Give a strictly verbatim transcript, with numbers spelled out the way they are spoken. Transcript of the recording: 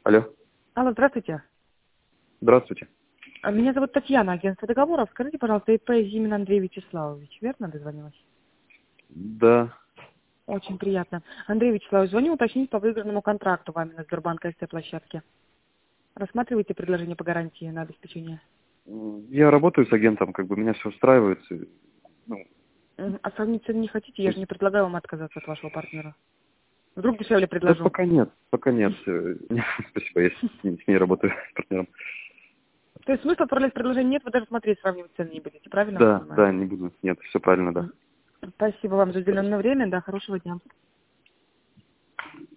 Алло. Алло, здравствуйте. Здравствуйте. А, Меня зовут Татьяна, агентство договоров. Скажите, пожалуйста, ИП Зимин Андрей Вячеславович, верно дозвонилась? Да. Очень приятно. Андрей Вячеславович, звоню уточнить по выигранному контракту вами на Сбербанк СТ-площадке. Рассматриваете предложение по гарантии на обеспечение? М, Я работаю с агентом, как бы меня все устраивает. и, Ну, Мгм. А сравнить цены не хотите? то Я же не есть, предлагаю вам отказаться от вашего партнера. Вдруг дешевле да предложу. пока нет, пока нет. э, Спасибо, я с ней, с ней работаю, с партнером. То есть смысла отправлять предложение нет, вы даже смотреть, сравнивать цены не будете, правильно вас Да, понимаю? да, не буду. Нет, все правильно, да. Мгм. Спасибо вам за Спасибо. уделенное время, да, хорошего дня.